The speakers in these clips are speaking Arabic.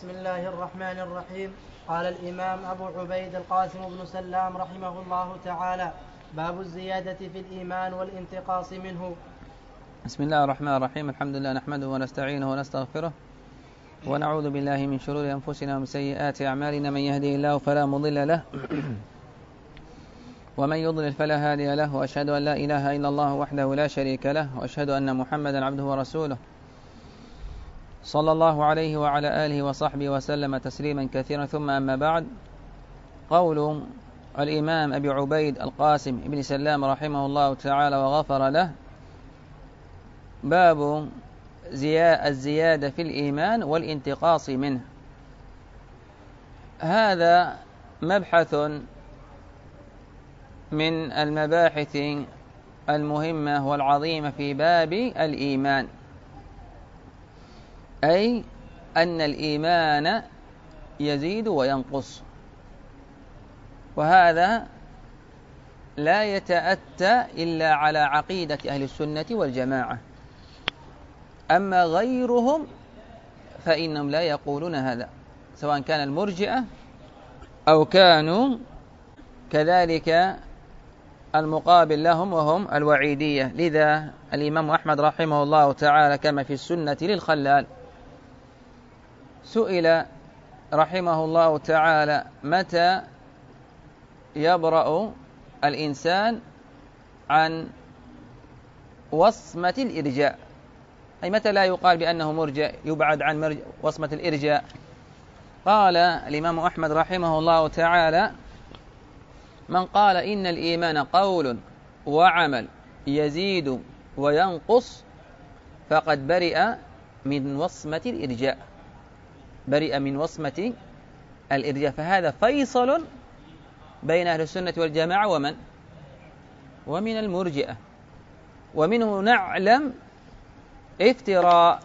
بسم الله الرحمن الرحيم. قال الإمام أبو عبيد القاسم بن سلام رحمه الله تعالى: باب الزيادة في الإيمان والانتقاص منه. بسم الله الرحمن الرحيم. الحمد لله نحمده ونستعينه ونستغفره ونعوذ بالله من شرور أنفسنا ومن سيئات أعمالنا، من يهده الله فلا مضل له ومن يضلل فلا هادي له، وأشهد أن لا إله إلا الله وحده لا شريك له، وأشهد أن محمدا عبده ورسوله صلى الله عليه وعلى آله وصحبه وسلم تسليما كثيرا. ثم أما بعد، قول الإمام أبي عبيد القاسم بن سلام رحمه الله تعالى وغفر له: باب الزيادة في الإيمان والانتقاص منه. هذا مبحث من المباحث المهمة والعظيمة في باب الإيمان، أي أن الإيمان يزيد وينقص، وهذا لا يتأتى إلا على عقيدة أهل السنة والجماعة. أما غيرهم فإنهم لا يقولون هذا، سواء كان المرجئة أو كانوا كذلك المقابل لهم وهم الوعيدية. لذا الإمام أحمد رحمه الله تعالى كما في السنة للخلال سئل رحمه الله تعالى: متى يبرأ الإنسان عن وصمة الإرجاء؟ أي متى لا يقال بأنه مرجئ، يبعد عن وصمة الإرجاء؟ قال الإمام أحمد رحمه الله تعالى: من قال إن الإيمان قول وعمل يزيد وينقص فقد برئ من وصمة الإرجاء، برئ من وصمة الإرجاء. فهذا فيصل بين أهل السنة والجماعة ومن المرجئة. ومنه نعلم افتراء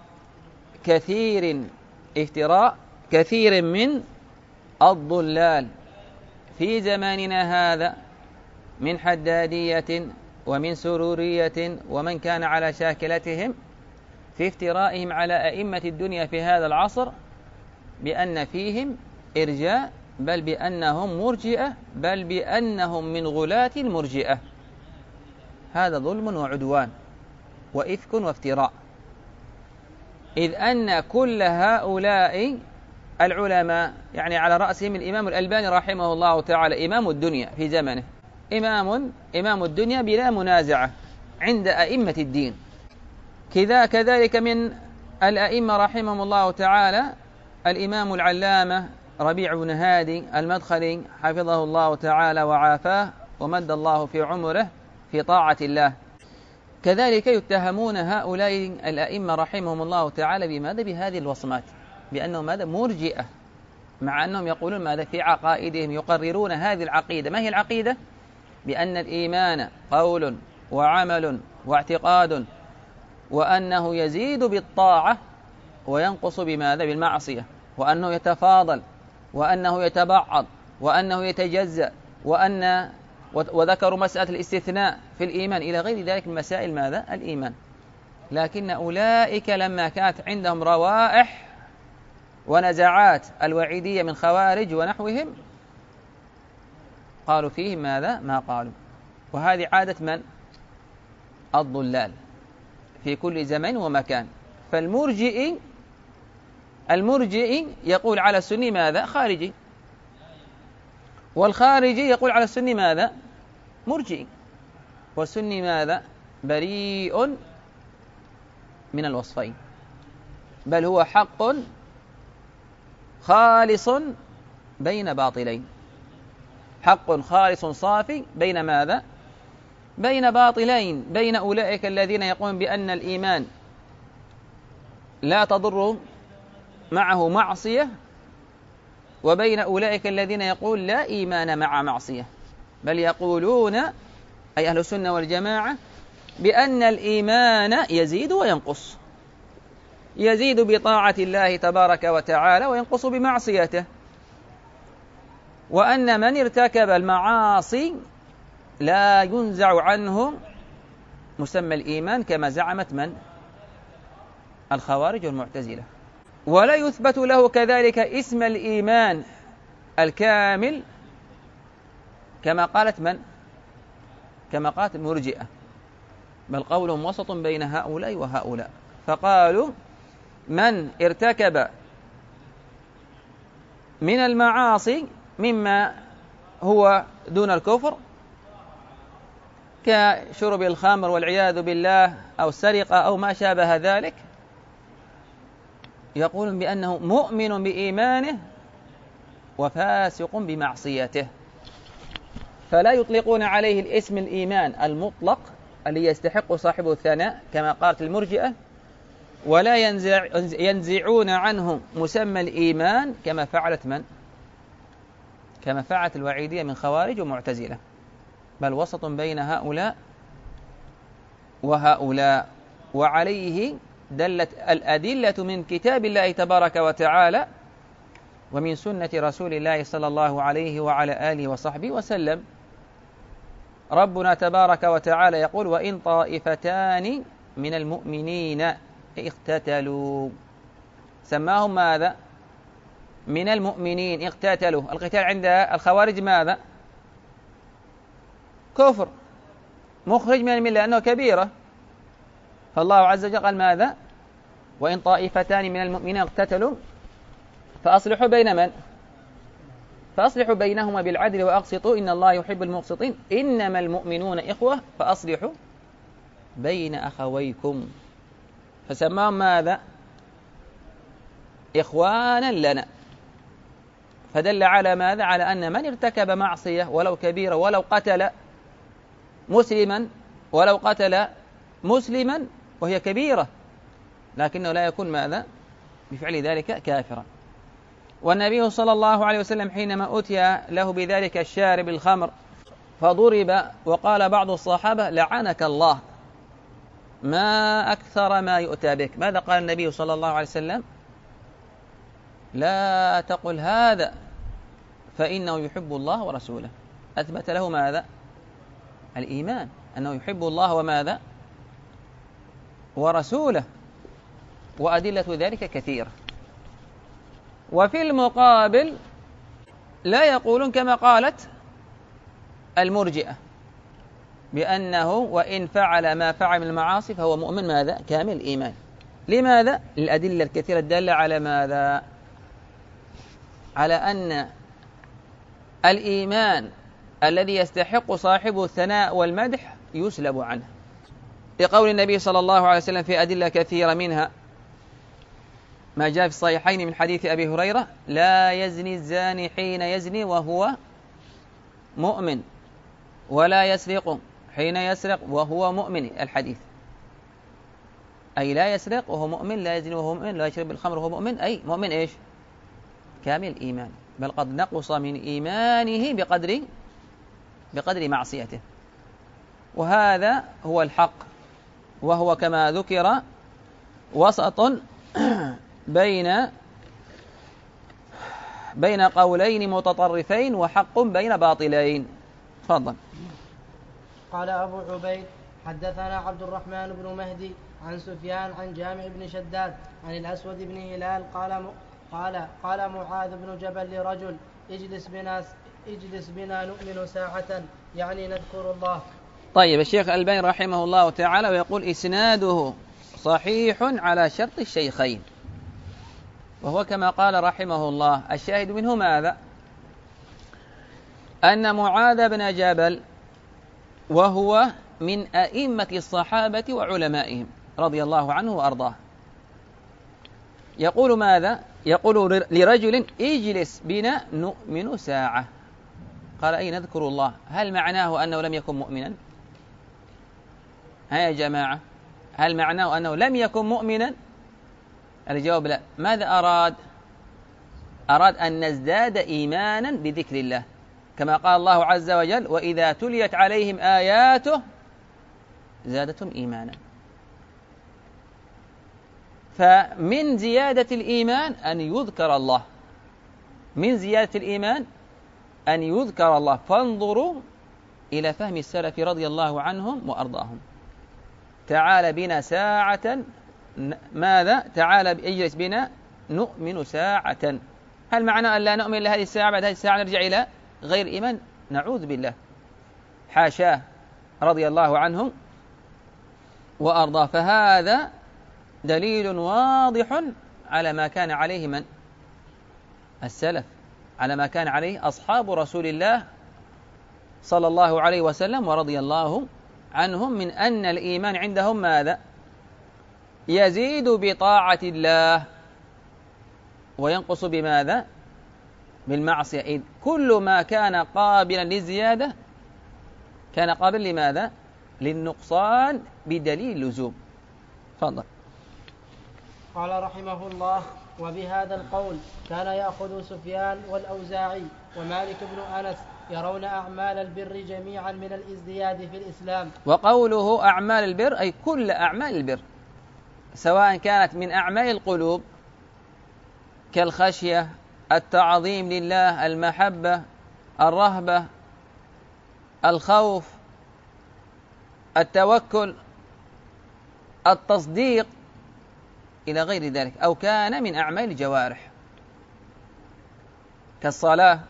كثير من الضلال في زماننا هذا من حدادية ومن سرورية ومن كان على شاكلتهم، في افترائهم على أئمة الدنيا في هذا العصر بأن فيهم إرجاء، بل بأنهم مرجئة، بل بأنهم من غلاة المرجئة. هذا ظلم وعدوان وإفك وافتراء، إذ أن كل هؤلاء العلماء، يعني على رأسهم الإمام الألباني رحمه الله تعالى، إمام الدنيا في زمنه، إمام الدنيا بلا منازعة عند أئمة الدين. كذلك من الأئمة رحمهم الله تعالى الإمام العلامة ربيع بن هادي المدخلي حفظه الله تعالى وعافاه ومد الله في عمره في طاعة الله. كذلك يتهمون هؤلاء الأئمة رحمهم الله تعالى بماذا؟ بهذه الوصمات، بأنهم ماذا؟ مرجئة، مع أنهم يقولون ماذا؟ في عقائدهم يقررون هذه العقيدة. ما هي العقيدة؟ بأن الإيمان قول وعمل واعتقاد، وأنه يزيد بالطاعة وينقص بماذا؟ بالمعصية، وأنه يتفاضل، وأنه يتبعض، وأنه يتجزأ، وذكروا مسألة الاستثناء في الإيمان إلى غير ذلك من مسائل ماذا؟ الإيمان. لكن أولئك لما كانت عندهم روائح ونزعات الوعيدية من خوارج ونحوهم قالوا فيهم ماذا؟ ما قالوا. وهذه عادة من؟ الضلال في كل زمن ومكان. فالمرجئ يقول على السني ماذا؟ خارجي، والخارجي يقول على السني ماذا؟ مرجئ. والسني ماذا؟ بريء من الوصفين، بل هو حق خالص بين باطلين، حق خالص صافي بين ماذا؟ بين باطلين، بين أولئك الذين يقولون بأن الإيمان لا تضر معه معصية، وبين أولئك الذين يقول لا إيمان مع معصية، بل يقولون أي أهل السنة والجماعة بأن الإيمان يزيد وينقص، يزيد بطاعة الله تبارك وتعالى وينقص بمعصيته، وأن من ارتكب المعاصي لا ينزع عنه مسمى الإيمان كما زعمت من؟ الخوارج والمعتزلة. ولا يثبت له كذلك اسم الإيمان الكامل كما قالت من؟ كما قالت المرجئة، بل قولهم وسط بين هؤلاء وهؤلاء، فقالوا من ارتكب من المعاصي مما هو دون الكفر كشرب الخمر والعياذ بالله أو السرقة أو ما شابه ذلك، يقولون بأنه مؤمن بإيمانه وفاسق بمعصيته، فلا يطلقون عليه الاسم الإيمان المطلق الذي يستحق صاحبه الثناء كما قالت المرجئة، ولا ينزعون عنه مسمى الإيمان كما فعلت من؟ كما فعلت الوعيدية من خوارج ومعتزلة، بل وسط بين هؤلاء وهؤلاء. وعليه دلت الأدلة من كتاب الله تبارك وتعالى ومن سنة رسول الله صلى الله عليه وعلى آله وصحبه وسلم. ربنا تبارك وتعالى يقول وإن طائفتان من المؤمنين اقتتلوا، سماهم ماذا؟ من المؤمنين اقتتلوا. القتال عند الخوارج ماذا؟ كفر مخرج من الملة لأنه كبيرة، فالله عز وجل قال ماذا؟ وإن طائفتان من المؤمنين اقتتلوا فأصلحوا بين من؟ فأصلحوا بينهما بالعدل وأقسطوا إن الله يحب المقسطين إنما المؤمنون إخوة فأصلحوا بين أخويكم، فسماهم ماذا؟ إخوانا لنا، فدل على ماذا؟ على أن من ارتكب معصية ولو كبيرة ولو قتل مسلما وهي كبيرة لكنه لا يكون ماذا؟ بفعل ذلك كافرا. والنبي صلى الله عليه وسلم حينما أتي له بذلك الشارب الخمر فضرب وقال بعض الصحابة لعنك الله ما أكثر ما يؤتى بك، ماذا قال النبي صلى الله عليه وسلم؟ لا تقل هذا فإنه يحب الله ورسوله، أثبت له ماذا؟ الإيمان، أنه يحب الله وماذا؟ ورسوله، وأدلة ذلك كثيرة. وفي المقابل لا يقولون كما قالت المرجئة بأنه وإن فعل ما فعل من المعاصي فهو مؤمن ماذا؟ كامل الإيمان. لماذا؟ الأدلة الكثيرة الدالة على ماذا؟ على أن الإيمان الذي يستحق صاحبه الثناء والمدح يسلب عنه، لقول النبي صلى الله عليه وسلم في أدلة كثيرة منها ما جاء في الصحيحين من حديث أبي هريرة لا يزني الزاني حين يزني وهو مؤمن ولا يسرق حين يسرق وهو مؤمن، الحديث أي لا يسرق وهو مؤمن، لا يزني وهو مؤمن، لا يشرب الخمر وهو مؤمن، أي مؤمن إيش؟ كامل الإيمان، بل قد نقص من إيمانه بقدر معصيته. وهذا هو الحق، وهو كما ذكر وسط بين قولين متطرفين وحق بين باطلين. تفضل. قال أبو عبيد حدثنا عبد الرحمن بن مهدي عن سفيان عن جامع بن شداد عن الأسود بن هلال قال معاذ بن جبل لرجل اجلس بنا نؤمن ساعة، يعني نذكر الله. طيب، الشيخ الألباني رحمه الله تعالى ويقول إسناده صحيح على شرط الشيخين، وهو كما قال رحمه الله. الشاهد منه ماذا؟ أن معاذ بن جبل وهو من أئمة الصحابة وعلمائهم رضي الله عنه وأرضاه يقول ماذا؟ يقول لرجل اجلس بنا نؤمن ساعة، قال أي نذكر الله، هل معناه أنه لم يكن مؤمنا؟ ها يا جماعة، هل معناه أنه لم يكن مؤمنا؟ الجواب لا. ماذا أراد أن نزداد إيمانا بذكر الله، كما قال الله عز وجل وإذا تليت عليهم آياته زادتهم إيمانا. فمن زيادة الإيمان أن يذكر الله، من زيادة الإيمان أن يذكر الله. فانظروا إلى فهم السلف رضي الله عنهم وأرضاهم. تعال بنا ساعة، ماذا؟ تعال اجلس بنا نؤمن ساعة. هل معنى أن لا نؤمن لهذه الساعة بعد هذه الساعة نرجع إلى غير إيمان؟ نعوذ بالله، حاشاه رضي الله عنه وأرضاه. فهذا دليل واضح على ما كان عليه من؟ السلف، على ما كان عليه أصحاب رسول الله صلى الله عليه وسلم ورضي الله عنهم، من أن الإيمان عندهم ماذا؟ يزيد بطاعة الله وينقص بماذا؟ بالمعصية. إذ كل ما كان قابلا للزيادة كان قابل لماذا؟ للنقصان بدليل لزوم. تفضل. قال رحمه الله: وبهذا القول كان يأخذ سفيان والأوزاعي ومالك بن أنس يرون أعمال البر جميعا من الازدياد في الإسلام. وقوله أعمال البر أي كل أعمال البر، سواء كانت من أعمال القلوب كالخشية، التعظيم لله، المحبة، الرهبة، الخوف، التوكل، التصديق إلى غير ذلك، أو كان من أعمال الجوارح كالصلاة،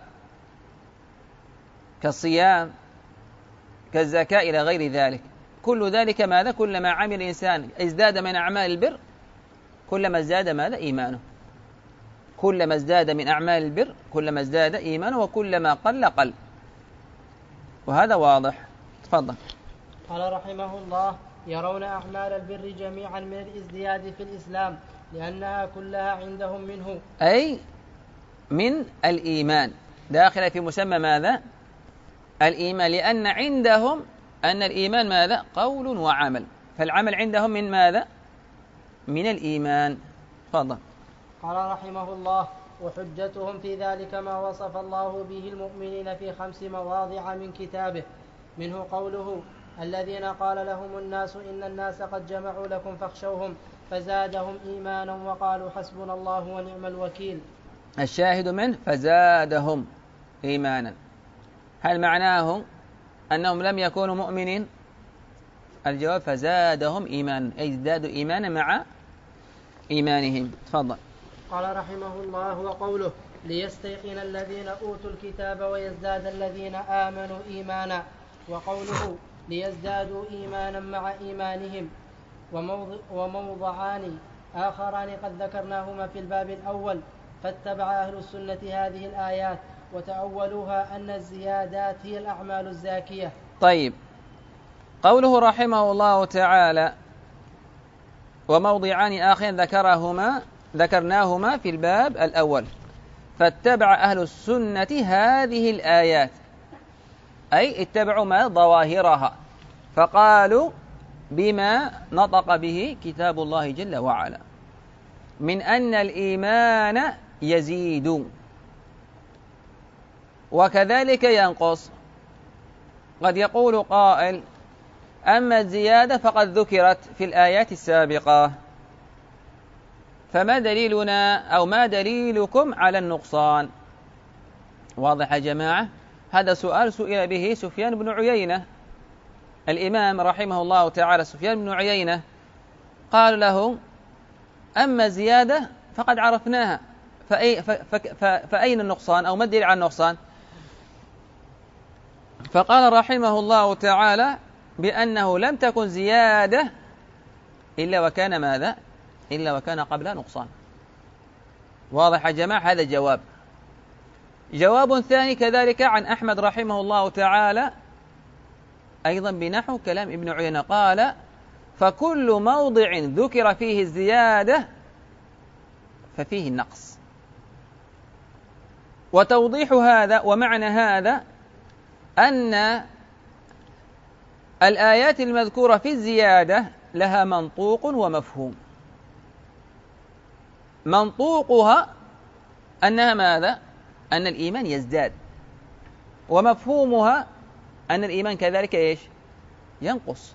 كالصيام، كالزكاة إلى غير ذلك. كل ذلك ماذا؟ كلما عمل الإنسان ازداد من أعمال البر كلما ازداد ماذا؟ إيمانه. كلما ازداد من أعمال البر كلما ازداد إيمانه، وكلما قل قل. وهذا واضح. تفضل. قال رحمه الله: يرون أعمال البر جميعا من الازدياد في الإسلام لأنها كلها عندهم منه، أي من الإيمان، داخل في مسمى ماذا؟ الإيمان، لأن عندهم أن الإيمان ماذا؟ قول وعمل، فالعمل عندهم من ماذا؟ من الإيمان. تفضل. قال رحمه الله: وحجتهم في ذلك ما وصف الله به المؤمنين في 5 مواضع من كتابه، منه قوله: الذين قال لهم الناس إن الناس قد جمعوا لكم فاخشوهم فزادهم إيمانا وقالوا حسبنا الله ونعم الوكيل. الشاهد منه فزادهم إيمانا، هل معناه أنهم لم يكونوا مؤمنين؟ الجواب فزادهم إيمانا، أي ازدادوا إيمانا مع إيمانهم. تفضل. قال رحمه الله: وقوله: ليستيقن الذين أوتوا الكتاب ويزداد الذين آمنوا إيمانا، وقوله: ليزدادوا إيمانا مع إيمانهم. وموضعان آخران قد ذكرناهما في الباب الأول، فاتبع أهل السنة هذه الآيات وتأولوها أن الزيادات هي الأعمال الزاكية. طيب، قوله رحمه الله تعالى وموضعان آخرين ذكرناهما في الباب الأول، فاتبع أهل السنة هذه الآيات، أي اتبعوا ما ظواهرها، فقالوا بما نطق به كتاب الله جل وعلا من أن الإيمان يزيد وكذلك ينقص. قد يقول قائل: أما الزيادة فقد ذكرت في الآيات السابقة، فما دليلنا أو ما دليلكم على النقصان؟ واضح يا جماعة؟ هذا سؤال سئل به سفيان بن عيينة، الإمام رحمه الله تعالى سفيان بن عيينة قال له: أما الزيادة فقد عرفناها، فأين النقصان أو ما الدليل على النقصان؟ فقال رحمه الله تعالى بأنه لم تكن زيادة إلا وكان ماذا؟ إلا وكان قبلها نقصان. واضح يا جماعة؟ هذا جواب. جواب ثاني كذلك عن أحمد رحمه الله تعالى أيضا بنحو كلام ابن عيينة، قال: فكل موضع ذكر فيه الزيادة ففيه النقص. وتوضيح هذا ومعنى هذا أن الآيات المذكورة في الزيادة لها منطوق ومفهوم. منطوقها أنها ماذا؟ أن الإيمان يزداد، ومفهومها أن الإيمان كذلك إيش؟ ينقص.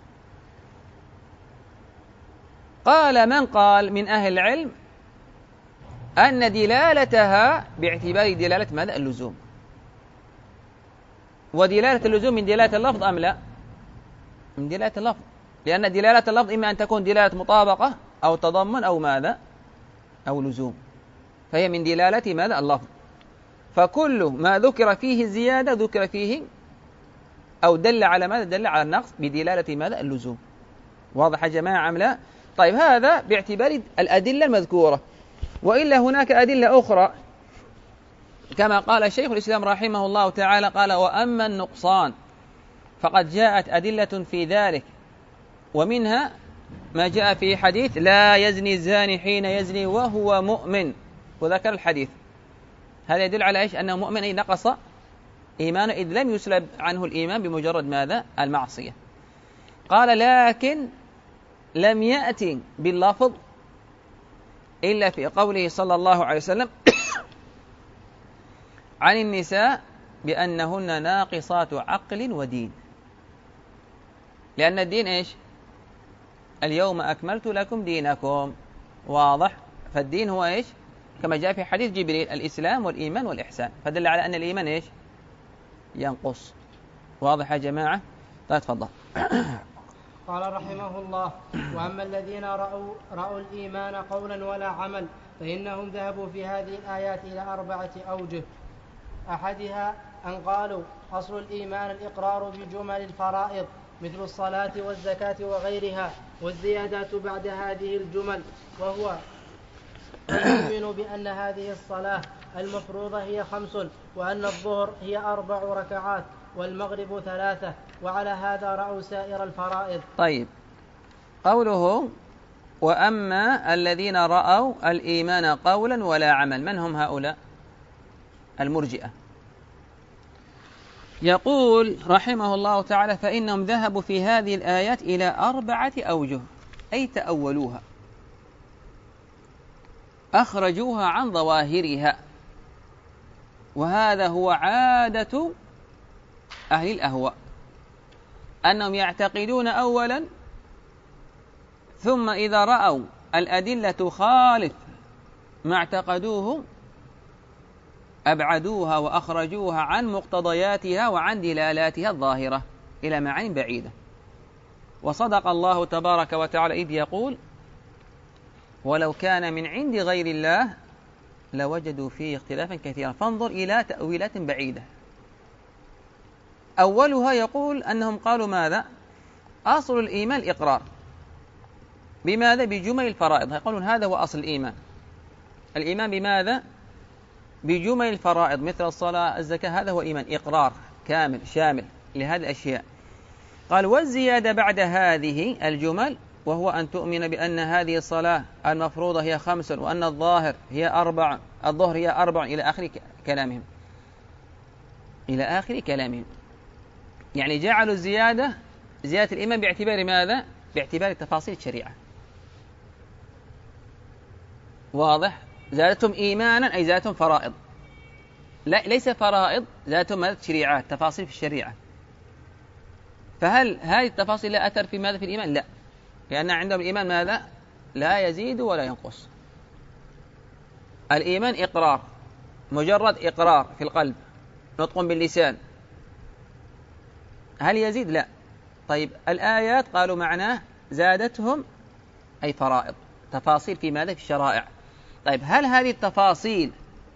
قال من قال من أهل العلم أن دلالتها باعتبار دلالة ماذا؟ اللزوم. ودلالة اللزوم من دلالة اللفظ أم لا؟ من دلالة اللفظ، لأن دلالة اللفظ إما أن تكون دلالة مطابقة أو تضمن أو ماذا؟ أو لزوم. فهي من دلالة ماذا؟ اللفظ. فكل ما ذكر فيه الزيادة ذكر فيه أو دل على ماذا؟ دل على النقص بدلالة ماذا؟ اللزوم. واضح يا جماعة أم لا؟ طيب هذا باعتبار الأدلة المذكورة، وإلا هناك أدلة أخرى كما قال شيخ الإسلام رحمه الله تعالى قال: وأما النقصان فقد جاءت أدلة في ذلك، ومنها ما جاء في حديث لا يزني الزاني حين يزني وهو مؤمن، وذكر الحديث. هذا يدل على إيش؟ أنه مؤمن، أي نقص إيمانه إذ لم يسلب عنه الإيمان بمجرد ماذا؟ المعصية. قال: لكن لم يأتي باللفظ إلا في قوله صلى الله عليه وسلم عن النساء بأنهن ناقصات عقل ودين. لأن الدين إيش؟ اليوم أكملت لكم دينكم. واضح؟ فالدين هو إيش؟ كما جاء في حديث جبريل: الإسلام والإيمان والإحسان. فدل على أن الإيمان إيش؟ ينقص. واضح يا جماعة؟ طيب تفضل. قال رحمه الله: وأما الذين رأوا الإيمان قولا ولا عمل فإنهم ذهبوا في هذه الآيات إلى 4 أوجه. أحدها أن قالوا أصل الإيمان الإقرار بجمل الفرائض مثل الصلاة والزكاة وغيرها، والزيادات بعد هذه الجمل، وهو يؤمن بأن هذه الصلاة المفروضة هي 5، وأن الظهر هي 4 ركعات، والمغرب 3، وعلى هذا رأوا سائر الفرائض. طيب، قوله وأما الذين رأوا الإيمان قولا ولا عمل، من هم هؤلاء؟ المرجئة. يقول رحمه الله تعالى: فإنهم ذهبوا في هذه الآيات إلى 4 أوجه، أي تأولوها، أخرجوها عن ظواهرها. وهذا هو عادة أهل الأهواء، أنهم يعتقدون أولا، ثم إذا رأوا الأدلة تخالف ما اعتقدوه أبعدوها وأخرجوها عن مقتضياتها وعن دلالاتها الظاهرة إلى معاني بعيدة. وصدق الله تبارك وتعالى إذ يقول: ولو كان من عند غير الله لوجدوا فيه اختلافا كثيرا. فانظر إلى تأويلات بعيدة. أولها يقول أنهم قالوا ماذا؟ أصل الإيمان الإقرار. بماذا؟ بجمل الفرائض. يقولون هذا هو أصل الإيمان. الإيمان بماذا؟ بجمل الفرائض مثل الصلاة الزكاة. هذا هو إيمان إقرار كامل شامل لهذه الأشياء. قال: والزيادة بعد هذه الجمل وهو أن تؤمن بأن هذه الصلاة المفروضة هي 5، وأن الظهر هي 4 إلى آخر كلامهم. إلى آخر كلامهم. يعني جعلوا زيادة الإيمان باعتبار ماذا؟ باعتبار تفاصيل الشريعة. واضح؟ زادتهم إيمانا أي زادتهم فرائض. لا، ليس فرائض، زادتهم ماذا؟ تشريعات، تفاصيل في الشريعة. فهل هذه التفاصيل لا أثر في ماذا؟ في الإيمان؟ لا، لأن عندهم الإيمان ماذا؟ لا يزيد ولا ينقص. الإيمان إقرار، مجرد إقرار في القلب، نطق باللسان. هل يزيد؟ لا. طيب، الآيات قالوا معناه زادتهم أي فرائض، تفاصيل في ماذا؟ في الشرائع. طيب، هل هذه التفاصيل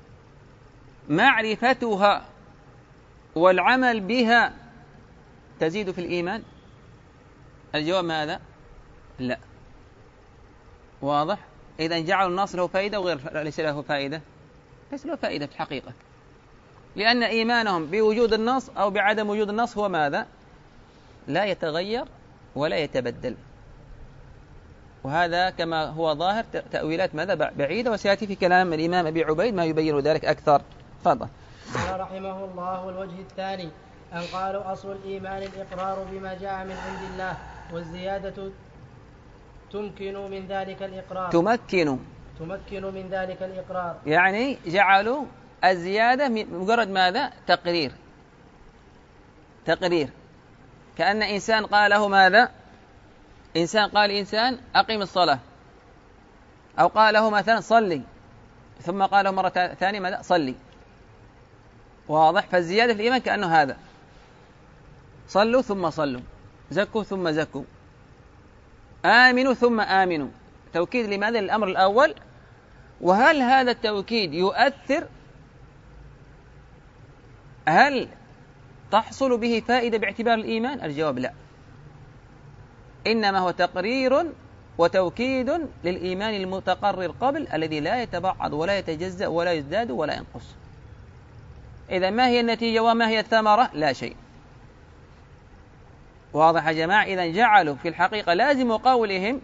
معرفتها والعمل بها تزيد في الإيمان؟ الجواب ماذا؟ لا. واضح؟ إذا جعلوا النص له فائدة وغير ليس له فائدة، ليس له فائدة في الحقيقة، لأن إيمانهم بوجود النص أو بعدم وجود النص هو ماذا؟ لا يتغير ولا يتبدل. وهذا كما هو ظاهر تأويلات ماذا؟ بعيدة، وسيأتي في كلام الإمام أبي عبيد ما يبين ذلك أكثر. تفضل. قال رحمه الله: والوجه الثاني أن قالوا أصل الإيمان الإقرار بما جاء من عند الله، والزيادة تمكن من ذلك الإقرار. تمكن من ذلك الإقرار، يعني جعلوا الزيادة مجرد ماذا؟ تقرير. كأن إنسان قال له ماذا؟ إنسان قال إنسان أقيم الصلاة، أو قال له مثلا صلي، ثم قال له مرة ثانية ماذا؟ صلي. واضح؟ فالزيادة في الإيمان كأنه هذا: صلوا ثم صلوا، زكوا ثم زكوا، آمنوا ثم آمنوا. توكيد لماذا؟ للأمر الأول، وهل هذا التوكيد يؤثر؟ هل تحصل به فائدة باعتبار الإيمان؟ الجواب لا، إنما هو تقرير وتوكيد للإيمان المتقرر قبل، الذي لا يتبعض ولا يتجزأ ولا يزداد ولا ينقص. إذا ما هي النتيجة وما هي الثمرة؟ لا شيء. واضح يا جماعة؟ إذا جعلوا في الحقيقة لازم قولهم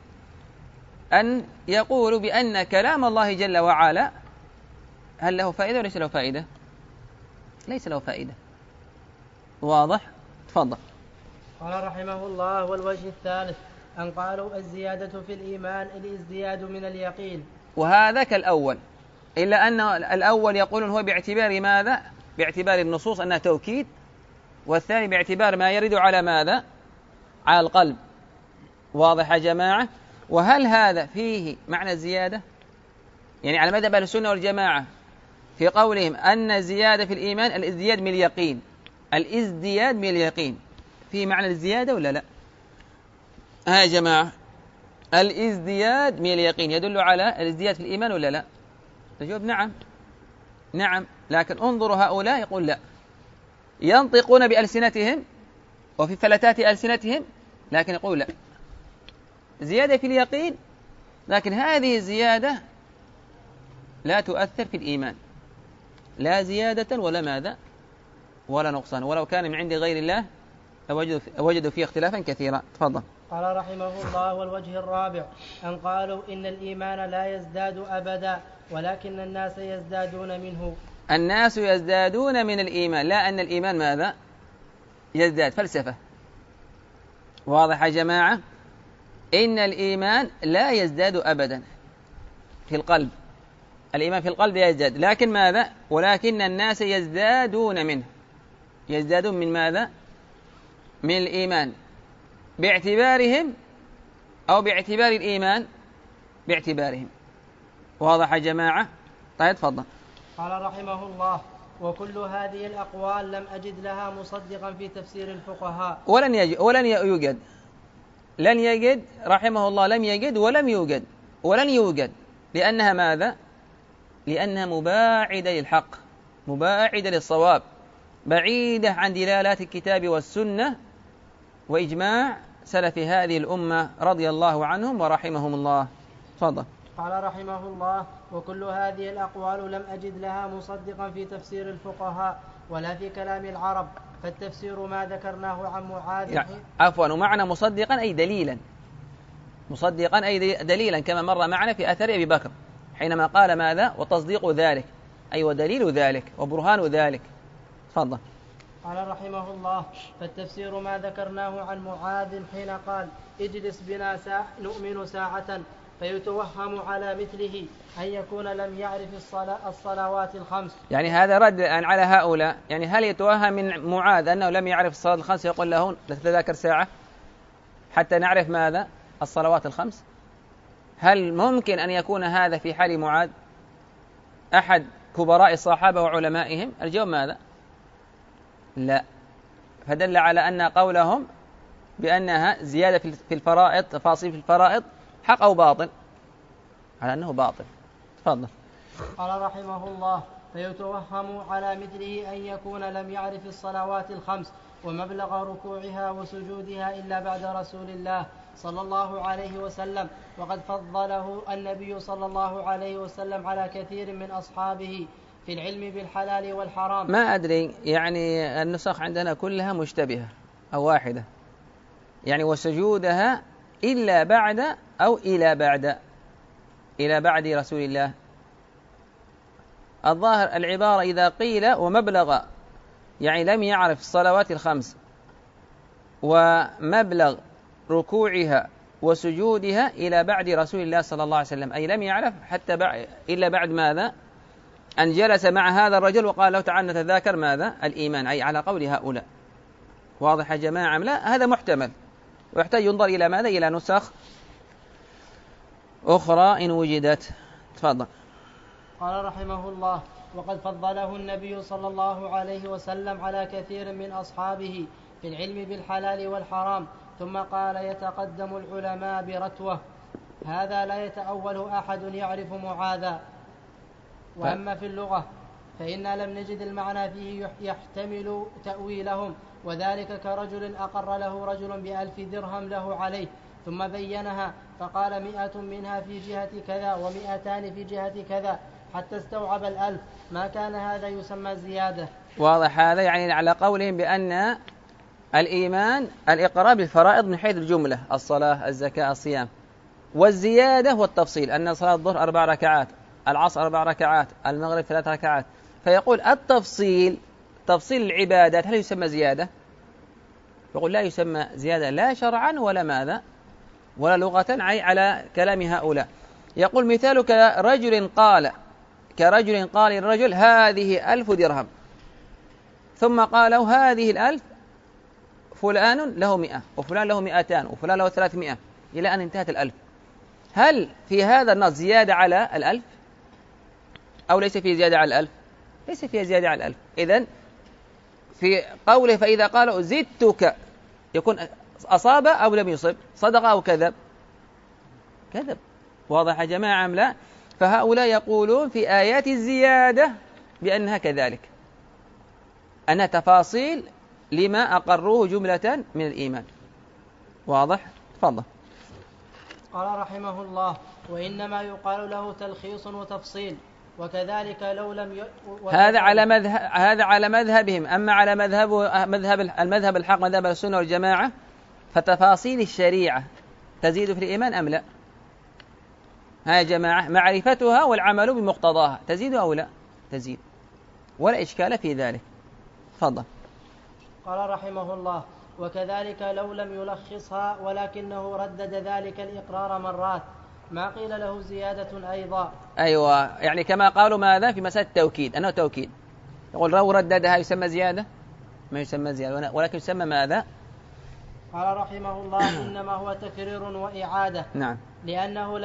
أن يقولوا بأن كلام الله جل وعلا هل له فائدة وليس له فائدة؟ ليس له فائدة. واضح؟ تفضل. قال رحمه الله: والوجه الثالث أن قالوا الزيادة في الإيمان الازدياد من اليقين. وهذا كالأول، إلا أن الأول يقولون هو باعتبار ماذا؟ باعتبار النصوص أنها توكيد، والثاني باعتبار ما يرد على ماذا؟ على القلب. واضح يا جماعة؟ وهل هذا فيه معنى الزيادة؟ يعني على مذهب أهل السنة والجماعة في قولهم أن الزيادة في الإيمان الازدياد من اليقين، الازدياد من اليقين فيه معنى الزيادة ولا لا؟ يا جماعة، الازدياد من اليقين يدل على الازدياد في الإيمان ولا لا؟ الجواب نعم. نعم، لكن انظروا هؤلاء يقول لا، ينطقون بألسنتهم وفي فلتات ألسنتهم، لكن يقول لا، زيادة في اليقين، لكن هذه الزيادة لا تؤثر في الإيمان، لا زيادة ولا ماذا ولا نقصان، ولو كان من عند غير الله وجدوا فيه اختلافا كثيرا. تفضل. قال رحمه الله: والوجه الرابع أن قالوا إن الإيمان لا يزداد أبدا ولكن الناس يزدادون منه. الناس يزدادون من الإيمان، لا أن الإيمان ماذا يزداد. فلسفة. واضح يا جماعة؟ إن الإيمان لا يزداد أبدا في القلب، الإيمان في القلب يزداد، لكن ماذا؟ ولكن الناس يزدادون منه. يزدادون من ماذا؟ من الإيمان باعتبارهم أو باعتبار الإيمان باعتبارهم. واضح يا جماعة؟ طيب تفضل. قال رحمه الله: وكل هذه الأقوال لم أجد لها مصدقا في تفسير الفقهاء. لن يجد رحمه الله، لم يجد ولم يوجد ولن يوجد، لأنها ماذا؟ لأنها مباعدة للحق، مباعدة للصواب، بعيدة عن دلالات الكتاب والسنة وإجماع سلف هذه الأمة رضي الله عنهم ورحمهم الله. تفضل. قال رحمه الله: وكل هذه الأقوال لم أجد لها مصدقا في تفسير الفقهاء ولا في كلام العرب، فالتفسير ما ذكرناه عن معاذ. عفوا، ومعنى مصدقا أي دليلا، مصدقا أي دليلا، كما مر معنا في أثر أبي بكر حينما قال ماذا؟ وتصديق ذلك، أي ودليل ذلك وبرهان ذلك. تفضل. قال رحمه الله: فالتفسير ما ذكرناه عن معاذ حين قال: اجلس بنا نؤمن ساعة، فيتوهم على مثله أن يكون لم يعرف الصلوات الخمس. يعني هذا رد على هؤلاء، يعني هل يتوهم من معاذ أنه لم يعرف الصلاة الخمس يقول له نتذاكر ساعة حتى نعرف ماذا؟ الصلوات الخمس؟ هل ممكن أن يكون هذا في حال معاذ أحد كبراء الصحابة وعلمائهم؟ الجواب ماذا؟ لا. فدل على أن قولهم بأنها زيادة في الفرائض، تفاصيل في الفرائض، حق أو باطل؟ على أنه باطل. تفضل. قال رحمه الله: فيتوهم على مثله أن يكون لم يعرف الصلوات الخمس ومبلغ ركوعها وسجودها إلا بعد رسول الله صلى الله عليه وسلم، وقد فضله النبي صلى الله عليه وسلم على كثير من أصحابه في العلم بالحلال والحرام. ما أدري، يعني النسخ عندنا كلها مشتبهة أو واحدة، يعني وسجودها إلا بعد أو إلى بعد رسول الله. الظاهر العبارة إذا قيل ومبلغ، يعني لم يعرف الصلوات الخمس ومبلغ ركوعها وسجودها إلى بعد رسول الله صلى الله عليه وسلم، أي لم يعرف حتى إلا بعد ماذا؟ أن جلس مع هذا الرجل وقال له تعال نتذاكر ماذا؟ الإيمان، أي على قول هؤلاء. واضح يا جماعة؟ لا، هذا محتمل ويحتاج ينظر إلى ماذا؟ إلى نسخ أخرى إن وجدت. تفضل. قال رحمه الله: وقد فضله النبي صلى الله عليه وسلم على كثير من أصحابه في العلم بالحلال والحرام، ثم قال: يتقدم العلماء برتوة. هذا لا يتأول أحد يعرف معاذا، وأما في اللغة فإنا لم نجد المعنى فيه يحتمل تأويلهم، وذلك كرجل أقر له رجل ب1,000 درهم له عليه ثم بينها فقال 100 منها في جهة كذا و200 في جهة كذا حتى استوعب 1,000، ما كان هذا يسمى زيادة. واضح هذا؟ يعني على قولهم بأن الإيمان الإقرار بالفرائض من حيث الجملة، الصلاة الزكاة الصيام، والزيادة هو التفصيل، أن صلاة الظهر 4 ركعات، العصر 4 ركعات، المغرب 3 ركعات. فيقول التفصيل تفصيل العبادات هل يسمى زيادة؟ يقول لا يسمى زيادة لا شرعا ولا ماذا ولا لغة على كلام هؤلاء. يقول مثالك كرجل قال للرجل هذه 1000 درهم، ثم قال له هذه 1000 فلان له 100 وفلان له 200 وفلان له 300 إلى أن انتهت 1000. هل في هذا النص زيادة على 1000 أو ليس فيه زيادة على 1000؟ ليس فيه زيادة على 1000. إذن في قوله فإذا قالوا زدتك يكون أصاب أو لم يصب، صدق أو كذب؟ كذب. واضح يا جماعة أم لا؟ فهؤلاء يقولون في آيات الزيادة بأنها كذلك، أنها تفاصيل لما أقروه جملة من الإيمان. واضح؟ تفضل. قال رحمه الله وإنما يقال له تلخيص وتفصيل، وكذلك لو لم هذا على مذهبهم. أما على المذهب الحق مذهب السنة والجماعة فتفاصيل الشريعة تزيد في الإيمان أم لا؟ ها يا جماعة، معرفتها والعمل بمقتضاها تزيد أو لا؟ تزيد، ولا إشكال في ذلك. تفضل. قال رحمه الله وكذلك لو لم يلخصها ولكنه ردد ذلك الإقرار مرات ما قيل له زيادة أيضا. أيوة، يعني كما قالوا ماذا في مسألة التوكيد، أنه توكيد. يقول لو رددها يسمى زيادة؟ ما يسمى زيادة، ولكن يسمى ماذا؟ قال رحمه الله إنما هو تكرير وإعادة. نعم. لأنه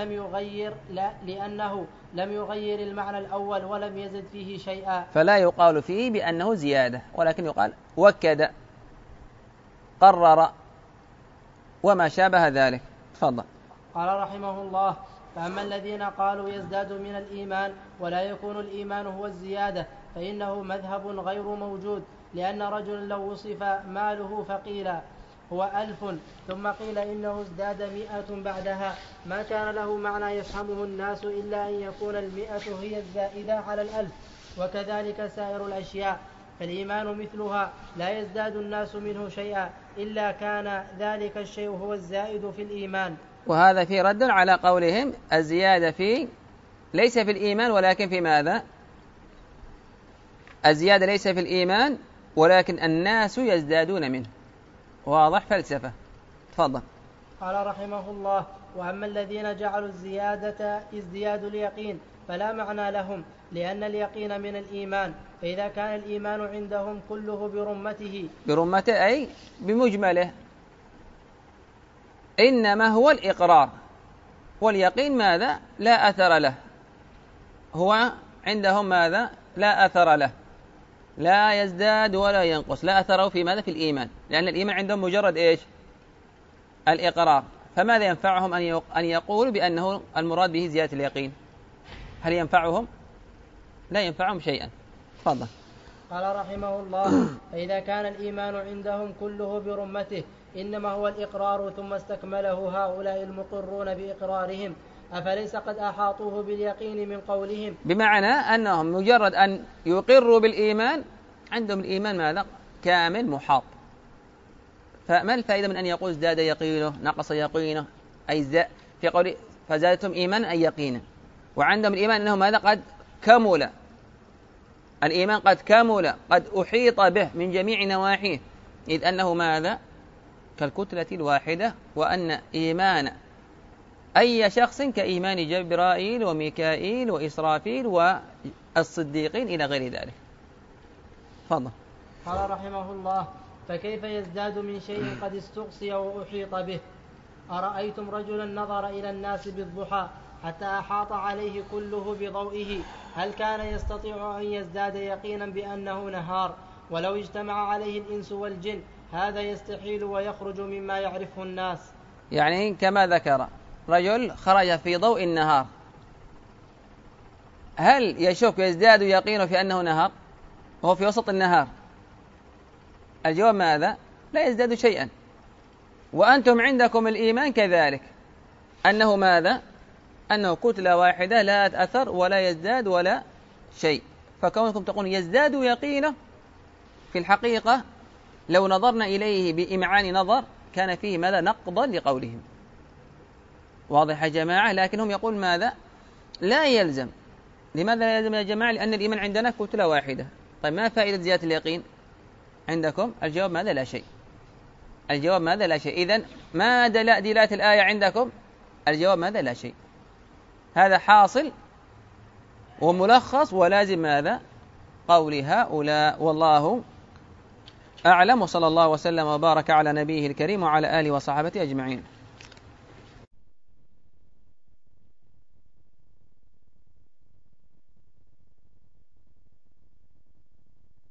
لم يغير المعنى الأول ولم يزد فيه شيئا، فلا يقال فيه بأنه زيادة، ولكن يقال وكد، قرر، وما شابه ذلك. تفضل. قال رحمه الله فأما الذين قالوا يزداد من الإيمان ولا يكون الإيمان هو الزيادة فإنه مذهب غير موجود، لأن رجلا لو وصف ماله فقيل هو 1000 ثم قيل إنه ازداد 100 بعدها ما كان له معنى يفهمه الناس إلا أن يكون 100 هي الزائدة على 1000، وكذلك سائر الأشياء، فالإيمان مثلها لا يزداد الناس منه شيئا إلا كان ذلك الشيء هو الزائد في الإيمان. وهذا في رد على قولهم الزيادة ليس في الإيمان ولكن في ماذا؟ الزيادة ليس في الإيمان ولكن الناس يزدادون منه. واضح؟ فلسفة. تفضل. قال رحمه الله وأما الذين جعلوا الزيادة ازدياد اليقين فلا معنى لهم، لأن اليقين من الإيمان، فإذا كان الإيمان عندهم كله برمته أي بمجمله، إنما هو الإقرار، واليقين ماذا؟ لا أثر له. هو عندهم ماذا؟ لا أثر له، لا يزداد ولا ينقص، لا أثره في ماذا؟ في الإيمان، لأن الإيمان عندهم مجرد إيش؟ الإقرار. فماذا ينفعهم أن يقولوا بأنه المراد به زيادة اليقين؟ هل ينفعهم؟ لا ينفعهم شيئا. تفضل. قال رحمه الله فإذا كان الإيمان عندهم كله برمته إنما هو الإقرار ثم استكمله هؤلاء المقرون بإقرارهم، أفليس قد أحاطوه باليقين من قولهم؟ بمعنى أنهم مجرد أن يقروا بالإيمان عندهم الإيمان ماذا؟ كامل محاط. فما الفائدة من أن يقول ازداد يقينه نقص يقينه؟ أي في قول فزادتهم إيمانا أي يقينا، وعندهم الإيمان أنه ماذا؟ قد كمل الإيمان، قد كمل، قد أحيط به من جميع نواحيه، إذ أنه ماذا؟ كالكتلة الواحدة، وأن إيمان أي شخص كإيمان جبرائيل وميكائيل وإسرافيل والصديقين إلى غير ذلك. فضل. قال رحمه الله فكيف يزداد من شيء قد استقصي وأحيط به؟ أرأيتم رجلا نظر إلى الناس بالضحى حتى أحاط عليه كله بضوئه، هل كان يستطيع أن يزداد يقينا بأنه نهار؟ ولو اجتمع عليه الإنس والجن هذا يستحيل ويخرج مما يعرفه الناس. يعني كما ذكر رجل خرج في ضوء النهار، هل يشك يزداد يقينه في أنه نهار وهو في وسط النهار؟ الجواب ماذا؟ لا يزداد شيئا. وأنتم عندكم الإيمان كذلك، أنه ماذا؟ أنه كتلة واحدة لا أثر ولا يزداد ولا شيء. فكونكم تقولون يزداد يقينه، في الحقيقة لو نظرنا إليه بإمعان نظر كان فيه ماذا؟ نقضا لقولهم. واضح يا جماعة؟ لكنهم يقول ماذا؟ لا يلزم. لماذا لا يلزم يا جماعة؟ لأن الإيمان عندنا كتلة واحدة. طيب ما فائدة زيادة اليقين عندكم؟ الجواب ماذا؟ لا شيء. الجواب ماذا؟ لا شيء. إذن ما دلالة الآية عندكم؟ الجواب ماذا؟ لا شيء. هذا حاصل وملخص ولازم ماذا؟ قول هؤلاء. والله أعلم، وصلى الله وسلم وبارك على نبيه الكريم وعلى آله وصحبه أجمعين.